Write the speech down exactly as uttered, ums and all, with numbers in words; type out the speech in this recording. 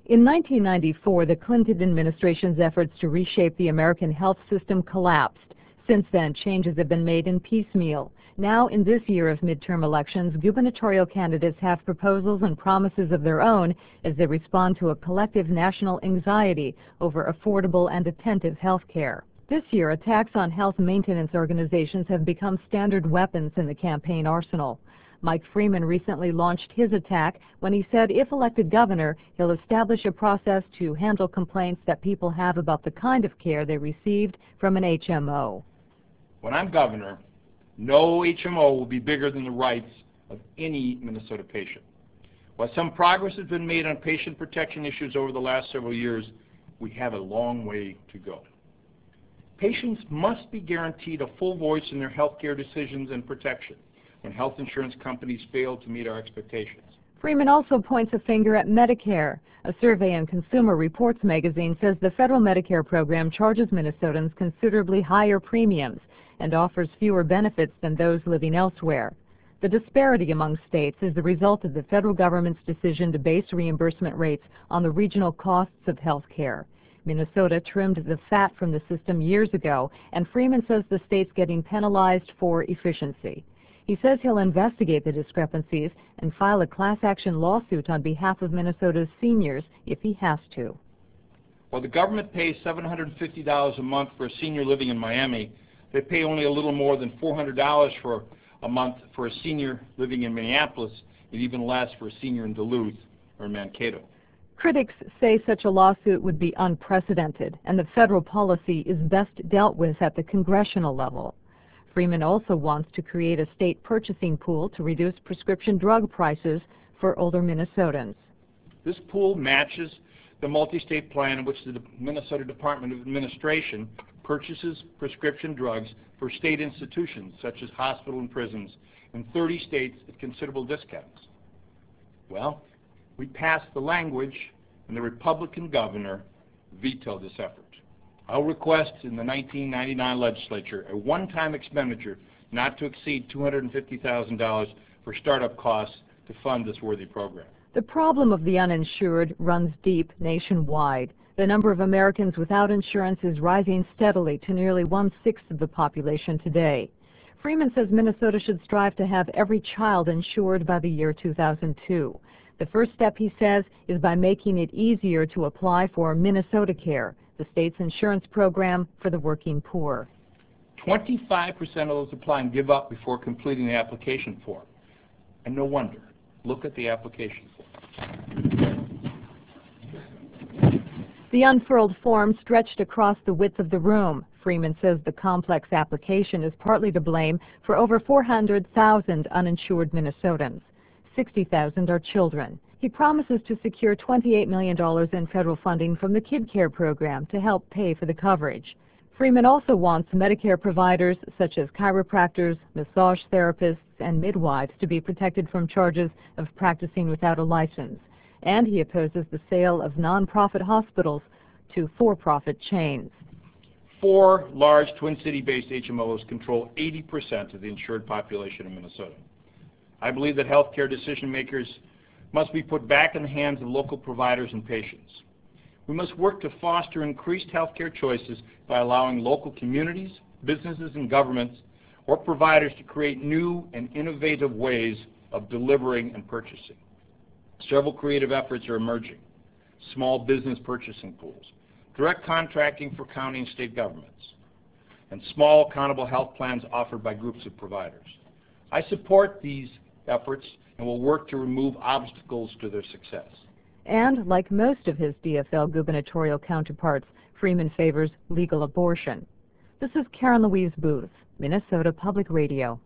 In nineteen ninety-four, the Clinton administration's efforts to reshape the American health system collapsed. Since then, changes have been made in piecemeal. Now, in this year of midterm elections, gubernatorial candidates have proposals and promises of their own as they respond to a collective national anxiety over affordable and attentive health care. This year, attacks on health maintenance organizations have become standard weapons in the campaign arsenal. Mike Freeman recently launched his attack when he said if elected governor, he'll establish a process to handle complaints that people have about the kind of care they received from an H M O. When I'm governor, no H M O will be bigger than the rights of any Minnesota patient. While some progress has been made on patient protection issues over the last several years, we have a long way to go. Patients must be guaranteed a full voice in their health care decisions and protection when health insurance companies fail to meet our expectations. Freeman also points a finger at Medicare. A survey in Consumer Reports magazine says the federal Medicare program charges Minnesotans considerably higher premiums and offers fewer benefits than those living elsewhere. The disparity among states is the result of the federal government's decision to base reimbursement rates on the regional costs of health care. Minnesota trimmed the fat from the system years ago, and Freeman says the state's getting penalized for efficiency. He says he'll investigate the discrepancies and file a class action lawsuit on behalf of Minnesota's seniors if he has to. While the government pays seven hundred fifty dollars a month for a senior living in Miami, they pay only a little more than four hundred dollars for a month for a senior living in Minneapolis, and even less for a senior in Duluth or Mankato. Critics say such a lawsuit would be unprecedented, and the federal policy is best dealt with at the congressional level. Freeman also wants to create a state purchasing pool to reduce prescription drug prices for older Minnesotans. This pool matches the multi-state plan in which the Minnesota Department of Administration purchases prescription drugs for state institutions such as hospitals and prisons in thirty states at considerable discounts. Well, we passed the language, and the Republican governor vetoed this effort. I'll request in the nineteen ninety-nine legislature a one-time expenditure not to exceed two hundred fifty thousand dollars for startup costs to fund this worthy program. The problem of the uninsured runs deep nationwide. The number of Americans without insurance is rising steadily to nearly one-sixth of the population today. Freeman says Minnesota should strive to have every child insured by the year two thousand two. The first step, he says, is by making it easier to apply for Minnesota Care, the state's insurance program for the working poor. twenty-five percent of those applying give up before completing the application form. And no wonder. Look at the application form. The unfurled form stretched across the width of the room. Freeman says the complex application is partly to blame for over four hundred thousand uninsured Minnesotans. sixty thousand are children. He promises to secure twenty-eight million dollars in federal funding from the Kid Care program to help pay for the coverage. Freeman also wants Medicare providers such as chiropractors, massage therapists, and midwives to be protected from charges of practicing without a license. And he opposes the sale of nonprofit hospitals to for-profit chains. Four large Twin City-based H M Os control eighty percent of the insured population in Minnesota. I believe that healthcare decision makers must be put back in the hands of local providers and patients. We must work to foster increased healthcare choices by allowing local communities, businesses, and governments or providers to create new and innovative ways of delivering and purchasing. Several creative efforts are emerging. Small business purchasing pools, direct contracting for county and state governments, and small accountable health plans offered by groups of providers. I support these efforts and will work to remove obstacles to their success. And like most of his D F L gubernatorial counterparts, Freeman favors legal abortion. This is Karen Louise Booth, Minnesota Public Radio.